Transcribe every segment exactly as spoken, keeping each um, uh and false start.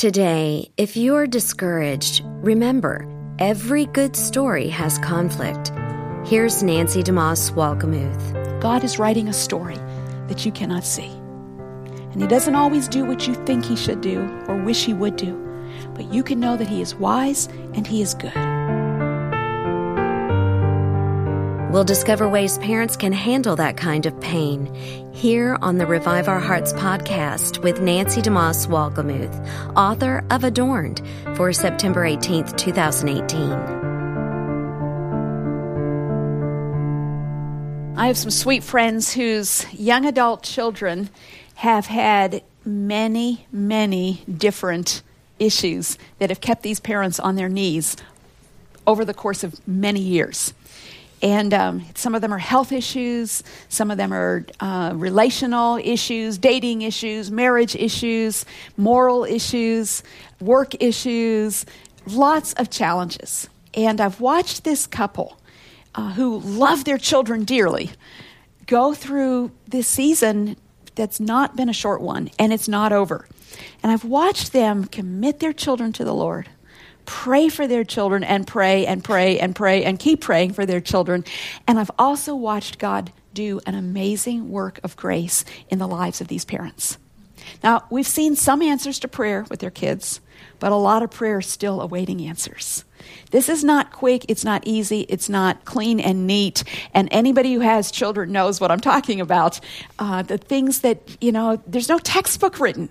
Today, if you're discouraged, remember, every good story has conflict. Here's Nancy DeMoss Wolgemuth. God is writing a story that you cannot see. And he doesn't always do what you think he should do or wish he would do. But you can know that he is wise and he is good. We'll discover ways parents can handle that kind of pain here on the Revive Our Hearts podcast with Nancy DeMoss Wolgemuth, author of Adorned, for September eighteenth, twenty eighteen. I have some sweet friends whose young adult children have had many, many different issues that have kept these parents on their knees over the course of many years. And um, some of them are health issues, some of them are uh, relational issues, dating issues, marriage issues, moral issues, work issues, lots of challenges. And I've watched this couple uh, who love their children dearly go through this season that's not been a short one, and it's not over. And I've watched them commit their children to the Lord, pray for their children, and pray and pray and pray and keep praying for their children. And I've also watched God do an amazing work of grace in the lives of these parents. Now, we've seen some answers to prayer with their kids, but a lot of prayer is still awaiting answers. This is not quick, it's not easy, it's not clean and neat, and anybody who has children knows what I'm talking about. Uh, the things that, you know, there's no textbook written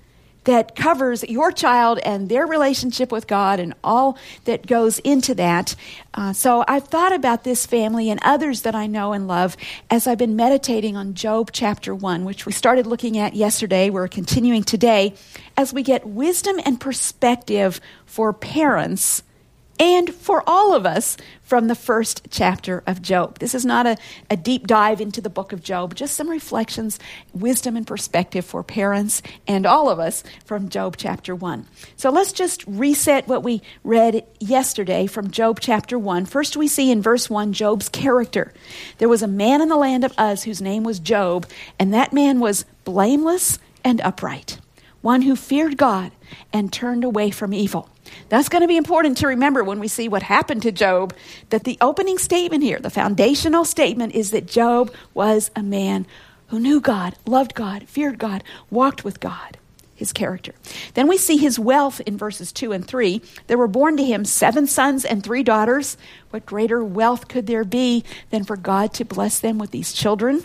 that covers your child and their relationship with God and all that goes into that. Uh, so I've thought about this family and others that I know and love as I've been meditating on Job chapter one, which we started looking at yesterday. We're continuing today as we get wisdom and perspective for parents and for all of us from the first chapter of Job. This is not a, a deep dive into the book of Job, just some reflections, wisdom and perspective for parents and all of us from Job chapter one. So let's just reset what we read yesterday from Job chapter one. First we see in verse one Job's character. There was a man in the land of Uz whose name was Job, and that man was blameless and upright, one who feared God and turned away from evil. That's going to be important to remember when we see what happened to Job, that the opening statement here, the foundational statement, is that Job was a man who knew God, loved God, feared God, walked with God, his character. Then we see his wealth in verses two and three. There were born to him seven sons and three daughters. What greater wealth could there be than for God to bless them with these children?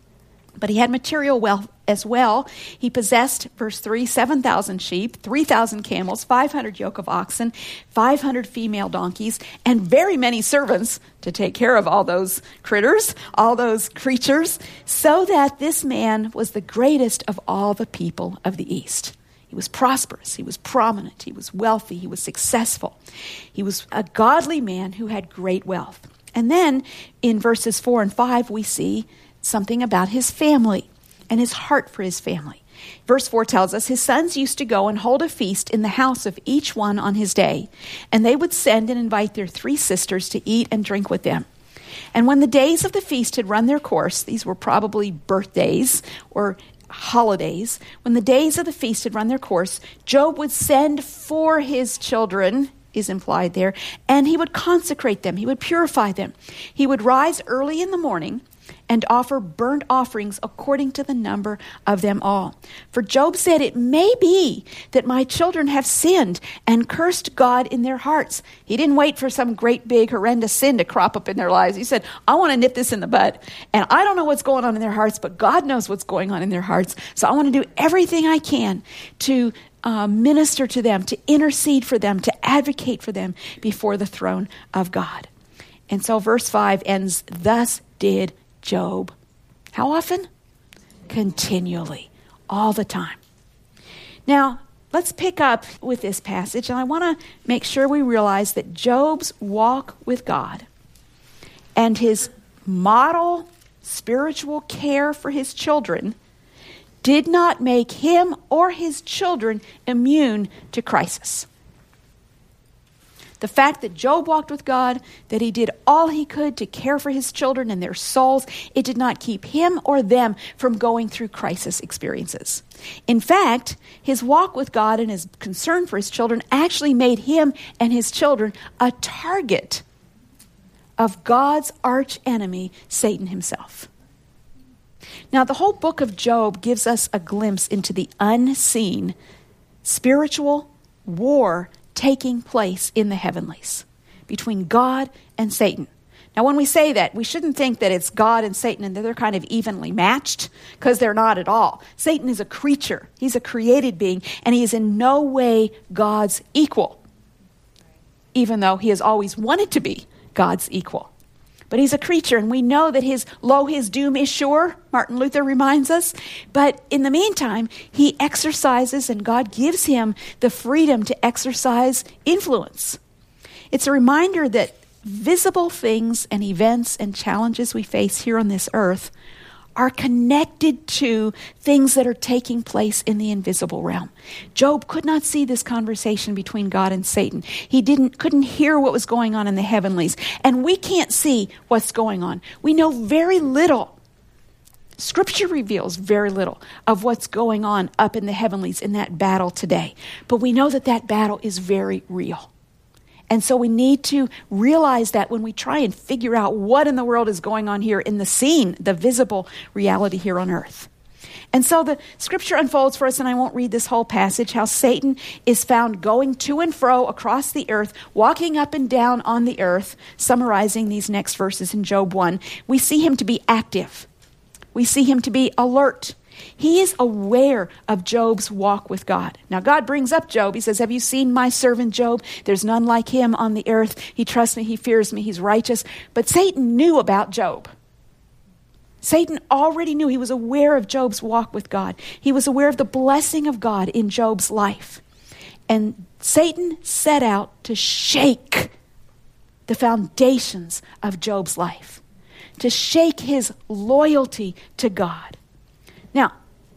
But he had material wealth as well. He possessed, verse three, seven thousand sheep, three thousand camels, five hundred yoke of oxen, five hundred female donkeys, and very many servants to take care of all those critters, all those creatures, so that this man was the greatest of all the people of the East. He was prosperous, he was prominent, he was wealthy, he was successful. He was a godly man who had great wealth. And then in verses four and five, we see something about his family and his heart for his family. Verse four tells us his sons used to go and hold a feast in the house of each one on his day, and they would send and invite their three sisters to eat and drink with them. And when the days of the feast had run their course, these were probably birthdays or holidays, when the days of the feast had run their course, Job would send for his children, is implied there, and he would consecrate them, he would purify them. He would rise early in the morning and offer burnt offerings according to the number of them all. For Job said, it may be that my children have sinned and cursed God in their hearts. He didn't wait for some great big horrendous sin to crop up in their lives. He said, I want to nip this in the bud. And I don't know what's going on in their hearts, but God knows what's going on in their hearts. So I want to do everything I can to uh, minister to them, to intercede for them, to advocate for them before the throne of God. And so verse five ends, thus did Job. How often? Continually, all the time. Now, let's pick up with this passage, and I want to make sure we realize that Job's walk with God and his model spiritual care for his children did not make him or his children immune to crisis. The fact that Job walked with God, that he did all he could to care for his children and their souls, it did not keep him or them from going through crisis experiences. In fact, his walk with God and his concern for his children actually made him and his children a target of God's arch enemy, Satan himself. Now, the whole book of Job gives us a glimpse into the unseen spiritual war taking place in the heavenlies between God and Satan. Now, when we say that, we shouldn't think that it's God and Satan and that they're kind of evenly matched, because they're not at all. Satan is a creature. He's a created being, and he is in no way God's equal, even though he has always wanted to be God's equal. But he's a creature, and we know that his lo, his doom is sure, Martin Luther reminds us. But in the meantime, he exercises, and God gives him the freedom to exercise influence. It's a reminder that visible things and events and challenges we face here on this earth are connected to things that are taking place in the invisible realm. Job could not see this conversation between God and Satan. He didn't, couldn't hear what was going on in the heavenlies. And we can't see what's going on. We know very little. Scripture reveals very little of what's going on up in the heavenlies in that battle today. But we know that that battle is very real. And so we need to realize that when we try and figure out what in the world is going on here in the scene, the visible reality here on earth. And so the scripture unfolds for us, and I won't read this whole passage, how Satan is found going to and fro across the earth, walking up and down on the earth, summarizing these next verses in Job one. We see him to be active. We see him to be alert. He is aware of Job's walk with God. Now, God brings up Job. He says, have you seen my servant Job? There's none like him on the earth. He trusts me. He fears me. He's righteous. But Satan knew about Job. Satan already knew. He was aware of Job's walk with God. He was aware of the blessing of God in Job's life. And Satan set out to shake the foundations of Job's life, to shake his loyalty to God. Now,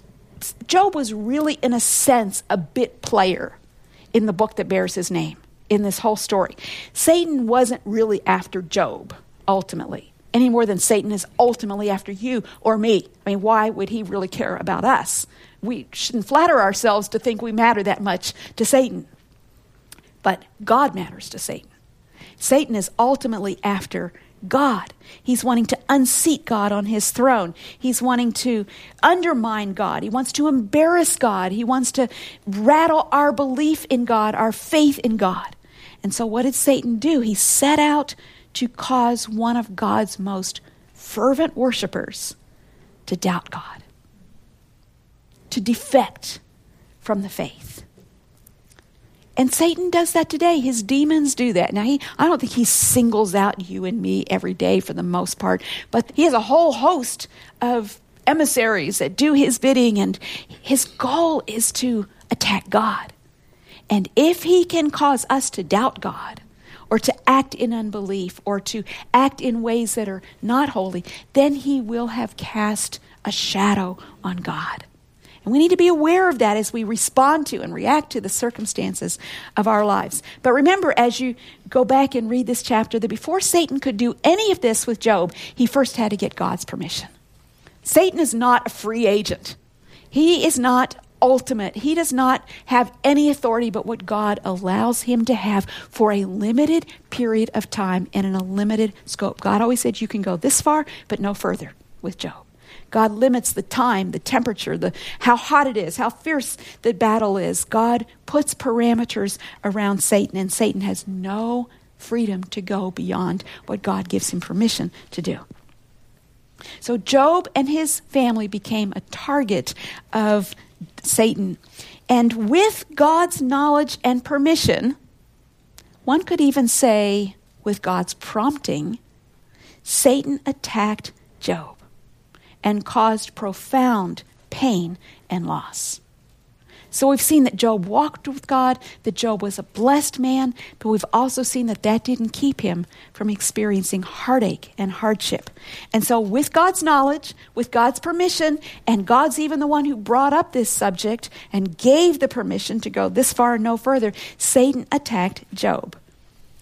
Job was really, in a sense, a bit player in the book that bears his name, in this whole story. Satan wasn't really after Job, ultimately, any more than Satan is ultimately after you or me. I mean, why would he really care about us? We shouldn't flatter ourselves to think we matter that much to Satan. But God matters to Satan. Satan is ultimately after God. He's wanting to unseat God on his throne. He's wanting to undermine God. He wants to embarrass God. He wants to rattle our belief in God, our faith in God. And so what did Satan do? He set out to cause one of God's most fervent worshipers to doubt God, to defect from the faith. And Satan does that today. His demons do that. Now, he, I don't think he singles out you and me every day for the most part, but he has a whole host of emissaries that do his bidding, and his goal is to attack God. And if he can cause us to doubt God, or to act in unbelief, or to act in ways that are not holy, then he will have cast a shadow on God. And we need to be aware of that as we respond to and react to the circumstances of our lives. But remember, as you go back and read this chapter, that before Satan could do any of this with Job, he first had to get God's permission. Satan is not a free agent. He is not ultimate. He does not have any authority but what God allows him to have for a limited period of time and in a limited scope. God always said you can go this far, but no further with Job. God limits the time, the temperature, the how hot it is, how fierce the battle is. God puts parameters around Satan, and Satan has no freedom to go beyond what God gives him permission to do. So Job and his family became a target of Satan. And with God's knowledge and permission, one could even say with God's prompting, Satan attacked Job and caused profound pain and loss. So we've seen that Job walked with God, that Job was a blessed man, but we've also seen that that didn't keep him from experiencing heartache and hardship. And so with God's knowledge, with God's permission, and God's even the one who brought up this subject and gave the permission to go this far and no further, Satan attacked Job.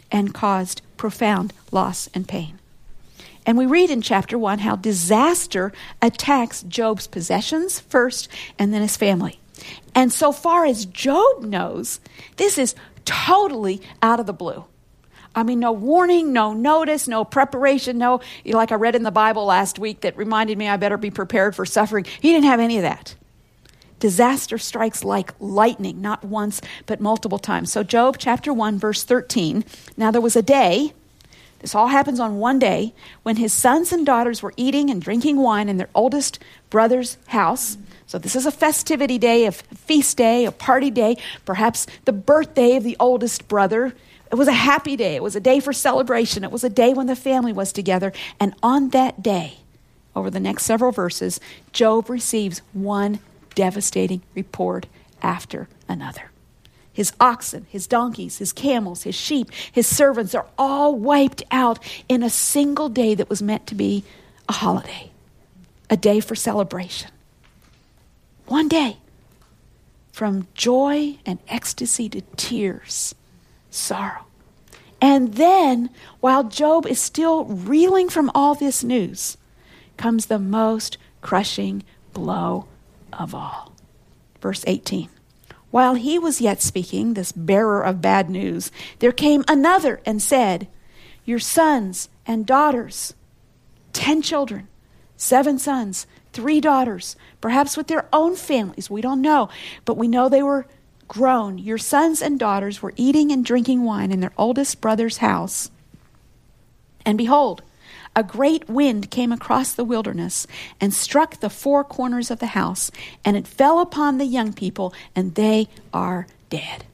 and caused profound loss and pain. And we read in chapter one how disaster attacks Job's possessions first and then his family. And so far as Job knows, this is totally out of the blue. I mean, no warning, no notice, no preparation, no, like I read in the Bible last week that reminded me I better be prepared for suffering. He didn't have any of that. Disaster strikes like lightning, not once, but multiple times. So Job chapter one, verse thirteen, now there was a day, this all happens on one day, when his sons and daughters were eating and drinking wine in their oldest brother's house. So this is a festivity day, a feast day, a party day, perhaps the birthday of the oldest brother. It was a happy day. It was a day for celebration. It was a day when the family was together. And on that day, over the next several verses, Job receives one devastating report after another. His oxen, his donkeys, his camels, his sheep, his servants are all wiped out in a single day that was meant to be a holiday, a day for celebration. One day, from joy and ecstasy to tears, sorrow. And then, while Job is still reeling from all this news, comes the most crushing blow of all. Verse eighteen. While he was yet speaking, this bearer of bad news, there came another and said, your sons and daughters, ten children, seven sons, three daughters, perhaps with their own families, we don't know, but we know they were grown. Your sons and daughters were eating and drinking wine in their oldest brother's house. And behold, a great wind came across the wilderness and struck the four corners of the house, and it fell upon the young people, and they are dead.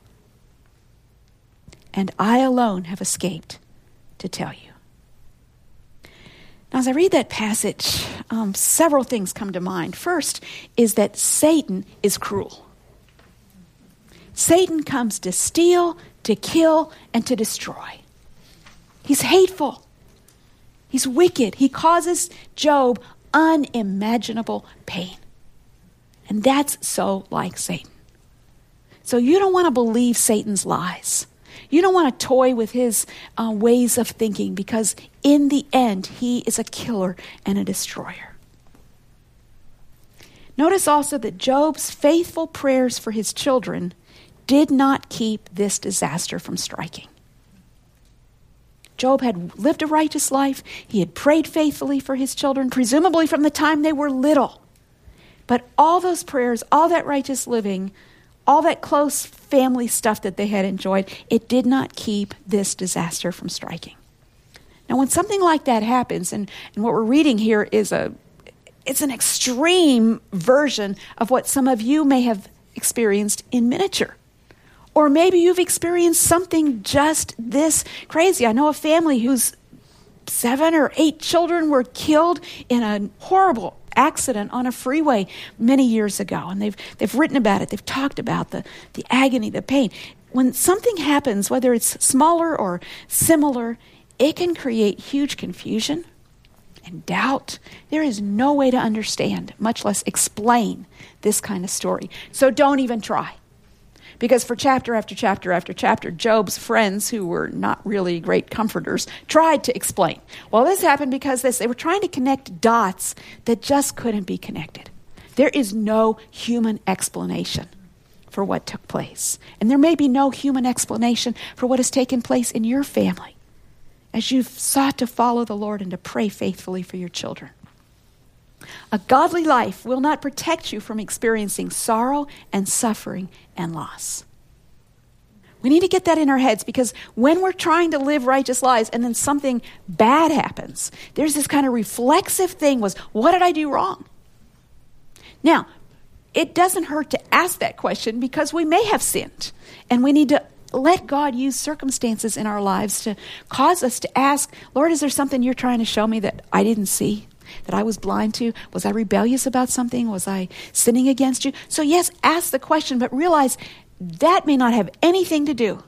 And I alone have escaped to tell you. Now, as I read that passage, um, several things come to mind. First is that Satan is cruel. Satan comes to steal, to kill, and to destroy. He's hateful. He's wicked. He causes Job unimaginable pain. And that's so like Satan. So you don't want to believe Satan's lies. You don't want to toy with his uh, ways of thinking, because in the end, he is a killer and a destroyer. Notice also that Job's faithful prayers for his children did not keep this disaster from striking. Job had lived a righteous life. He had prayed faithfully for his children, presumably from the time they were little. But all those prayers, all that righteous living, all that close family stuff that they had enjoyed, it did not keep this disaster from striking. Now, when something like that happens, and, and what we're reading here is a, it's an extreme version of what some of you may have experienced in miniature. Or maybe you've experienced something just this crazy. I know a family whose seven or eight children were killed in a horrible accident on a freeway many years ago. And they've they've written about it. They've talked about the, the agony, the pain. When something happens, whether it's smaller or similar, it can create huge confusion and doubt. There is no way to understand, much less explain, this kind of story. So don't even try. Because for chapter after chapter after chapter, Job's friends, who were not really great comforters, tried to explain. Well, this happened because this. They were trying to connect dots that just couldn't be connected. There is no human explanation for what took place. And there may be no human explanation for what has taken place in your family as you've sought to follow the Lord and to pray faithfully for your children. A godly life will not protect you from experiencing sorrow and suffering and loss. We need to get that in our heads, because when we're trying to live righteous lives and then something bad happens, there's this kind of reflexive thing was, what did I do wrong? Now, it doesn't hurt to ask that question, because we may have sinned, and we need to let God use circumstances in our lives to cause us to ask, Lord, is there something you're trying to show me that I didn't see? That I was blind to? Was I rebellious about something? Was I sinning against you? So yes, ask the question, but realize that may not have anything to do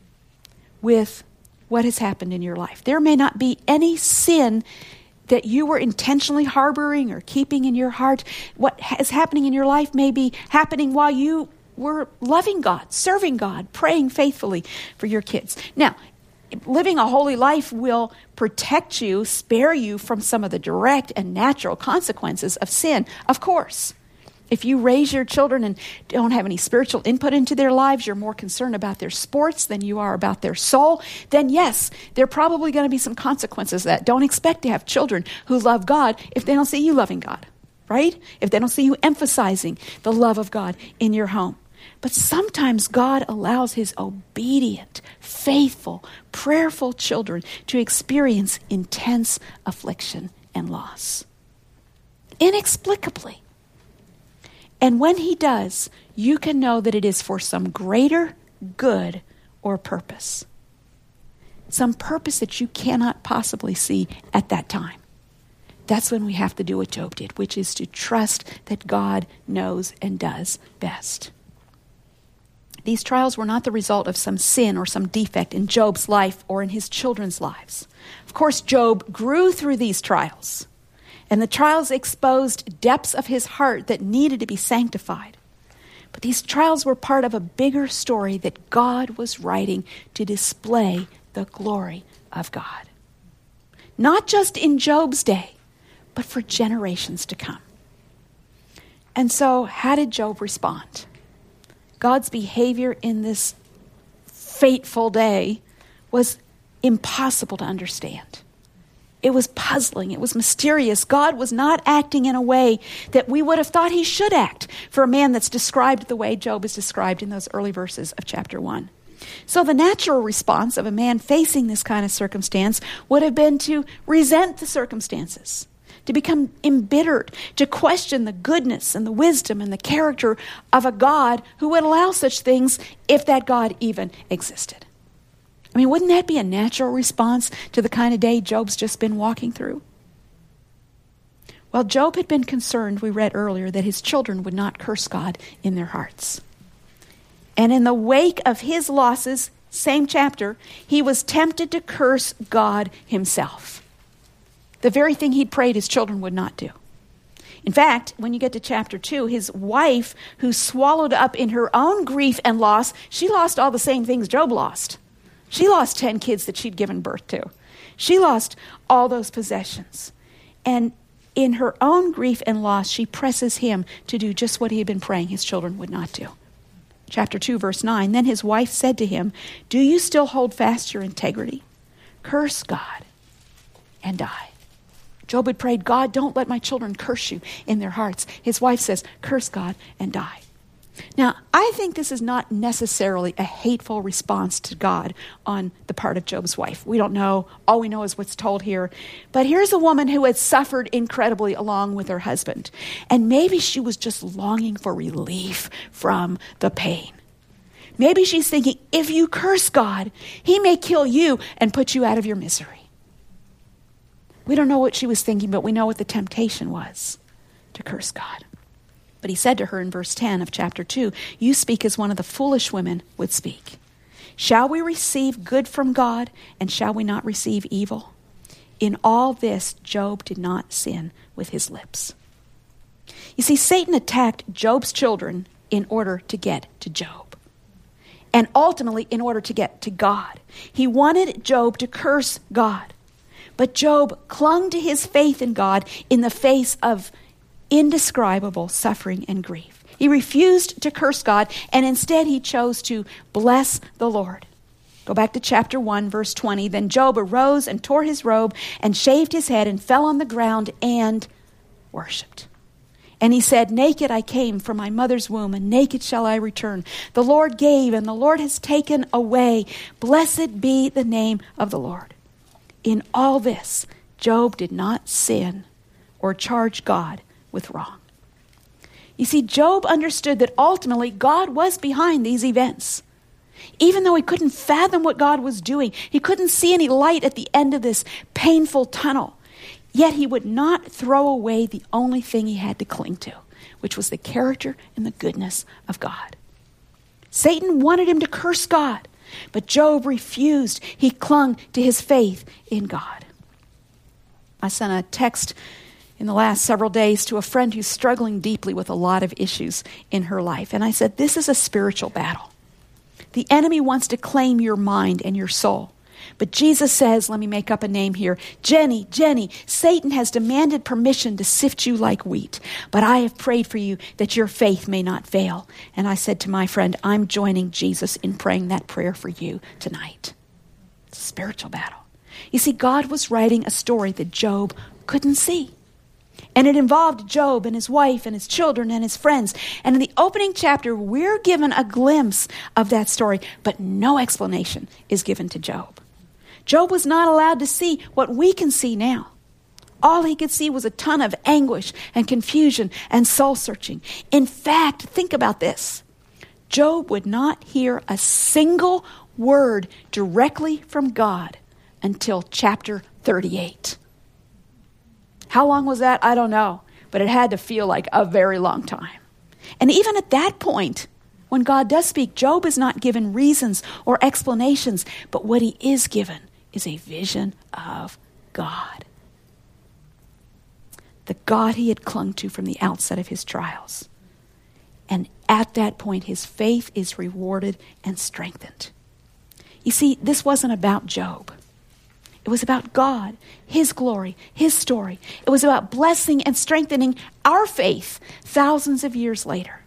with what has happened in your life. There may not be any sin that you were intentionally harboring or keeping in your heart. What is happening in your life may be happening while you were loving God, serving God, praying faithfully for your kids. Now, living a holy life will protect you, spare you from some of the direct and natural consequences of sin, of course. If you raise your children and don't have any spiritual input into their lives, you're more concerned about their sports than you are about their soul, then yes, there are probably going to be some consequences of that. Don't expect to have children who love God if they don't see you loving God, right? If they don't see you emphasizing the love of God in your home. But sometimes God allows his obedient, faithful, prayerful children to experience intense affliction and loss. Inexplicably. And when he does, you can know that it is for some greater good or purpose. Some purpose that you cannot possibly see at that time. That's when we have to do what Job did, which is to trust that God knows and does best. These trials were not the result of some sin or some defect in Job's life or in his children's lives. Of course, Job grew through these trials. And the trials exposed depths of his heart that needed to be sanctified. But these trials were part of a bigger story that God was writing to display the glory of God. Not just in Job's day, but for generations to come. And so, how did Job respond? God's behavior in this fateful day was impossible to understand. It was puzzling. It was mysterious. God was not acting in a way that we would have thought he should act for a man that's described the way Job is described in those early verses of chapter one. So the natural response of a man facing this kind of circumstance would have been to resent the circumstances, to become embittered, to question the goodness and the wisdom and the character of a God who would allow such things if that God even existed. I mean, wouldn't that be a natural response to the kind of day Job's just been walking through? Well, Job had been concerned, we read earlier, that his children would not curse God in their hearts. And in the wake of his losses, same chapter, he was tempted to curse God himself. The very thing he'd prayed his children would not do. In fact, when you get to chapter two, his wife, who swallowed up in her own grief and loss, she lost all the same things Job lost. She lost ten kids that she'd given birth to. She lost all those possessions. And in her own grief and loss, she presses him to do just what he had been praying his children would not do. Chapter two, verse nine, then his wife said to him, do you still hold fast your integrity? Curse God and die. Job had prayed, God, don't let my children curse you in their hearts. His wife says, curse God and die. Now, I think this is not necessarily a hateful response to God on the part of Job's wife. We don't know. All we know is what's told here. But here's a woman who had suffered incredibly along with her husband. And maybe she was just longing for relief from the pain. Maybe she's thinking, if you curse God, he may kill you and put you out of your misery. We don't know what she was thinking, but we know what the temptation was, to curse God. But he said to her in verse ten of chapter two, you speak as one of the foolish women would speak. Shall we receive good from God, and shall we not receive evil? In all this, Job did not sin with his lips. You see, Satan attacked Job's children in order to get to Job. And ultimately, in order to get to God. He wanted Job to curse God. But Job clung to his faith in God in the face of indescribable suffering and grief. He refused to curse God, and instead he chose to bless the Lord. Go back to chapter one, verse twenty. Then Job arose and tore his robe and shaved his head and fell on the ground and worshipped. And he said, naked I came from my mother's womb, and naked shall I return. The Lord gave, and the Lord has taken away. Blessed be the name of the Lord. In all this, Job did not sin or charge God with wrong. You see, Job understood that ultimately God was behind these events. Even though he couldn't fathom what God was doing, he couldn't see any light at the end of this painful tunnel, yet he would not throw away the only thing he had to cling to, which was the character and the goodness of God. Satan wanted him to curse God, but Job refused. He clung to his faith in God. I sent a text in the last several days to a friend who's struggling deeply with a lot of issues in her life. And I said, this is a spiritual battle. The enemy wants to claim your mind and your soul. But Jesus says, let me make up a name here, Jenny, Jenny, Satan has demanded permission to sift you like wheat, but I have prayed for you that your faith may not fail. And I said to my friend, I'm joining Jesus in praying that prayer for you tonight. It's a spiritual battle. You see, God was writing a story that Job couldn't see. And it involved Job and his wife and his children and his friends. And in the opening chapter, we're given a glimpse of that story, but no explanation is given to Job. Job was not allowed to see what we can see now. All he could see was a ton of anguish and confusion and soul-searching. In fact, think about this. Job would not hear a single word directly from God until chapter thirty-eight. How long was that? I don't know. But it had to feel like a very long time. And even at that point, when God does speak, Job is not given reasons or explanations, but what he is given is a vision of God. The God he had clung to from the outset of his trials. And at that point, his faith is rewarded and strengthened. You see, this wasn't about Job. It was about God, his glory, his story. It was about blessing and strengthening our faith thousands of years later.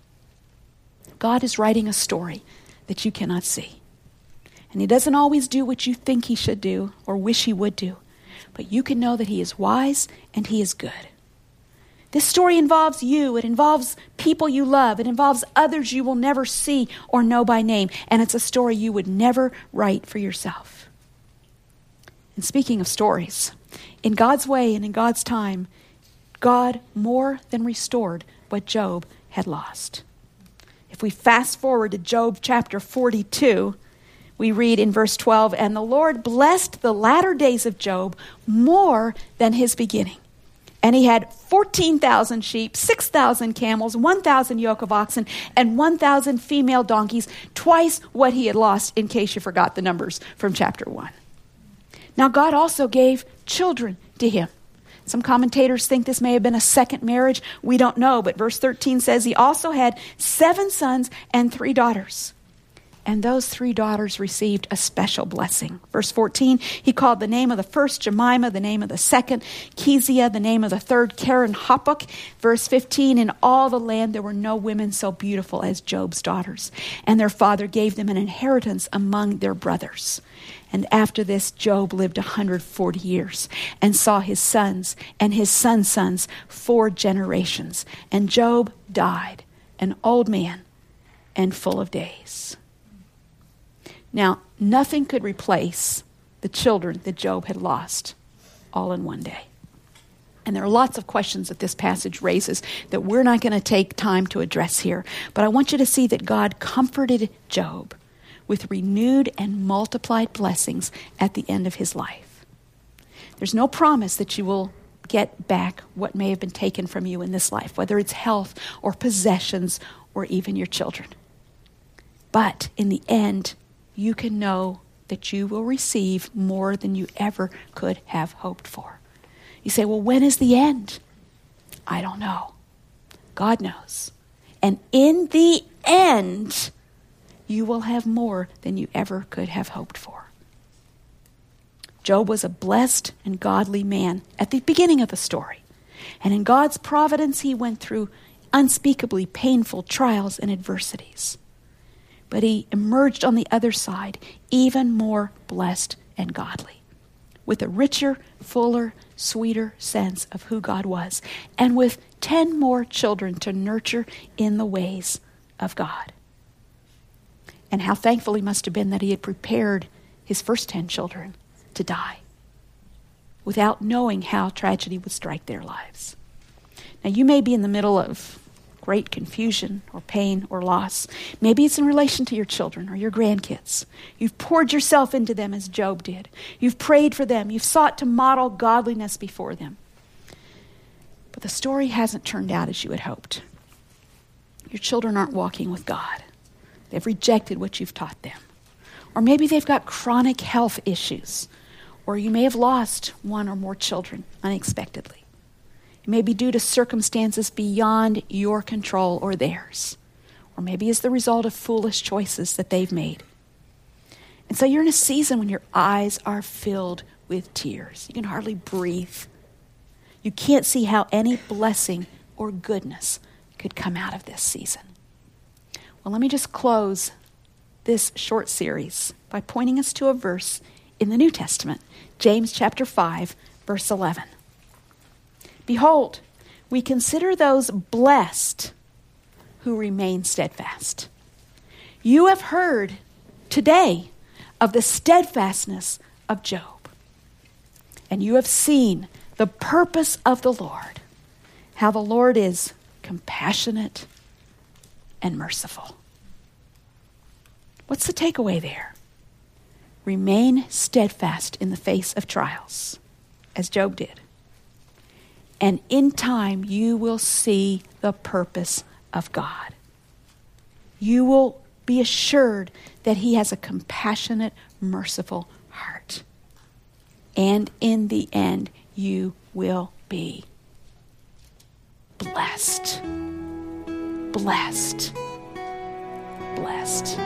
God is writing a story that you cannot see. And he doesn't always do what you think he should do or wish he would do. But you can know that he is wise and he is good. This story involves you. It involves people you love. It involves others you will never see or know by name. And it's a story you would never write for yourself. And speaking of stories, in God's way and in God's time, God more than restored what Job had lost. If we fast forward to Job chapter forty-two, we read in verse twelve, and the Lord blessed the latter days of Job more than his beginning. And he had fourteen thousand sheep, six thousand camels, one thousand yoke of oxen, and one thousand female donkeys, twice what he had lost, in case you forgot the numbers from chapter one. Now, God also gave children to him. Some commentators think this may have been a second marriage. We don't know, but verse thirteen says he also had seven sons and three daughters. And those three daughters received a special blessing. Verse fourteen, he called the name of the first Jemima, the name of the second Kezia, the name of the third Karen Hapuk. Verse fifteen, in all the land there were no women so beautiful as Job's daughters. And their father gave them an inheritance among their brothers. And after this, Job lived one hundred forty years and saw his sons and his sons' sons four generations. And Job died, an old man and full of days. Now, nothing could replace the children that Job had lost all in one day. And there are lots of questions that this passage raises that we're not going to take time to address here. But I want you to see that God comforted Job with renewed and multiplied blessings at the end of his life. There's no promise that you will get back what may have been taken from you in this life, whether it's health or possessions or even your children. But in the end, you can know that you will receive more than you ever could have hoped for. You say, well, when is the end? I don't know. God knows. And in the end, you will have more than you ever could have hoped for. Job was a blessed and godly man at the beginning of the story. And in God's providence, he went through unspeakably painful trials and adversities. But he emerged on the other side even more blessed and godly, with a richer, fuller, sweeter sense of who God was, and with ten more children to nurture in the ways of God. And how thankful he must have been that he had prepared his first ten children to die without knowing how tragedy would strike their lives. Now, you may be in the middle of great confusion or pain or loss. Maybe it's in relation to your children or your grandkids. You've poured yourself into them as Job did. You've prayed for them. You've sought to model godliness before them. But the story hasn't turned out as you had hoped. Your children aren't walking with God. They've rejected what you've taught them. Or maybe they've got chronic health issues. Or you may have lost one or more children unexpectedly. It may be due to circumstances beyond your control or theirs. Or maybe it's the result of foolish choices that they've made. And so you're in a season when your eyes are filled with tears. You can hardly breathe. You can't see how any blessing or goodness could come out of this season. Well, let me just close this short series by pointing us to a verse in the New Testament, James chapter five, verse eleven. Behold, we consider those blessed who remain steadfast. You have heard today of the steadfastness of Job, and you have seen the purpose of the Lord, how the Lord is compassionate and merciful. What's the takeaway there? Remain steadfast in the face of trials, as Job did. And in time, you will see the purpose of God. You will be assured that he has a compassionate, merciful heart. And in the end, you will be blessed. Blessed. Blessed.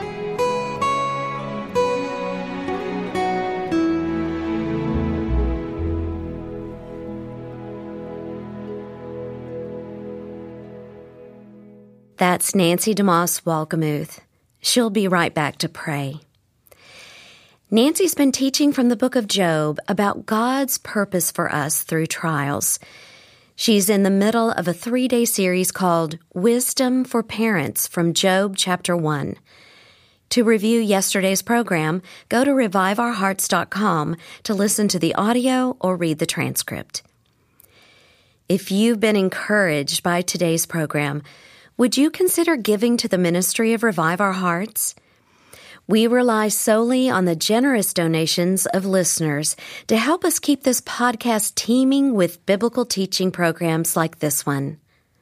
That's Nancy DeMoss Wolgemuth. She'll be right back to pray. Nancy's been teaching from the book of Job about God's purpose for us through trials. She's in the middle of a three-day series called Wisdom for Parents from Job chapter one. To review yesterday's program, go to revive our hearts dot com to listen to the audio or read the transcript. If you've been encouraged by today's program, would you consider giving to the ministry of Revive Our Hearts? We rely solely on the generous donations of listeners to help us keep this podcast teeming with biblical teaching programs like this one.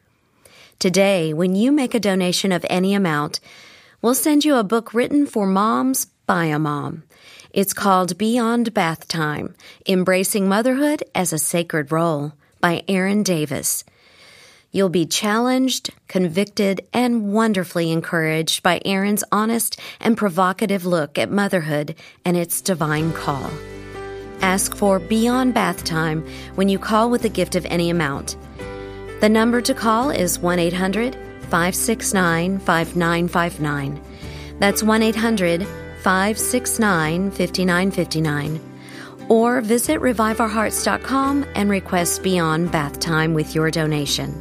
Today, when you make a donation of any amount, we'll send you a book written for moms by a mom. It's called Beyond Bath Time, Embracing Motherhood as a Sacred Role by Erin Davis. You'll be challenged, convicted, and wonderfully encouraged by Erin's honest and provocative look at motherhood and its divine call. Ask for Beyond Bath Time when you call with a gift of any amount. The number to call is one eight hundred five six nine five nine five nine. That's one eight hundred five six nine five nine five nine. Or visit revive our hearts dot com and request Beyond Bath Time with your donation.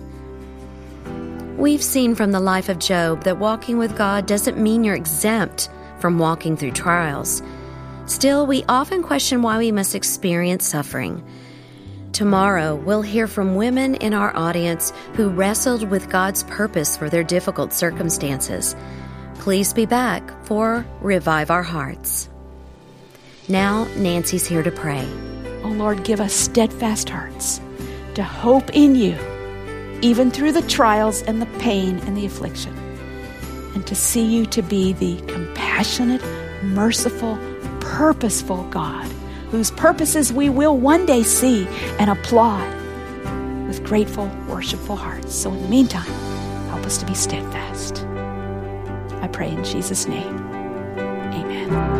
We've seen from the life of Job that walking with God doesn't mean you're exempt from walking through trials. Still, we often question why we must experience suffering. Tomorrow, we'll hear from women in our audience who wrestled with God's purpose for their difficult circumstances. Please be back for Revive Our Hearts. Now, Nancy's here to pray. Oh Lord, give us steadfast hearts to hope in you, even through the trials and the pain and the affliction, and to see you to be the compassionate, merciful, purposeful God, whose purposes we will one day see and applaud with grateful, worshipful hearts. So in the meantime, help us to be steadfast. I pray in Jesus' name. Amen.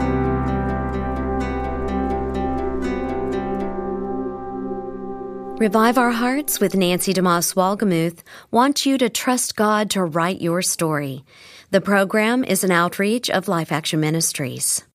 Revive Our Hearts with Nancy DeMoss Wolgemuth wants you to trust God to write your story. The program is an outreach of Life Action Ministries.